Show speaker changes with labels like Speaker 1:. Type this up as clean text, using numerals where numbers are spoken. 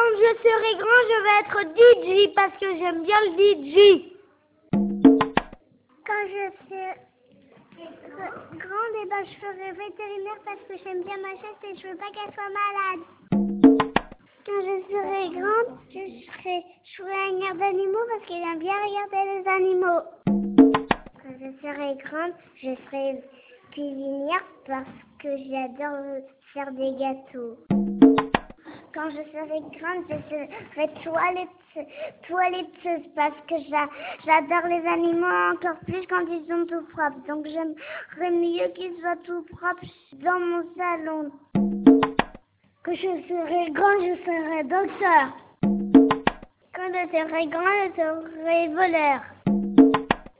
Speaker 1: Quand je serai grand, je vais être DJ parce que j'aime bien le DJ. Quand je serai grande, je ferai vétérinaire parce que j'aime bien ma chatte et je veux pas qu'elle soit malade. Quand je serai grande, je ferai une aire d'animaux parce que j'aime bien regarder les animaux. Quand je serai grande, je serai cuisinière parce que j'adore faire des gâteaux. Quand je serai grande, je serai toiletteuse parce que j'adore les animaux encore plus quand ils sont tout propres. Donc j'aimerais mieux qu'ils soient tout propres dans mon salon. Quand je serai grande, je serai docteur. Quand je serai grande, je serai voleur.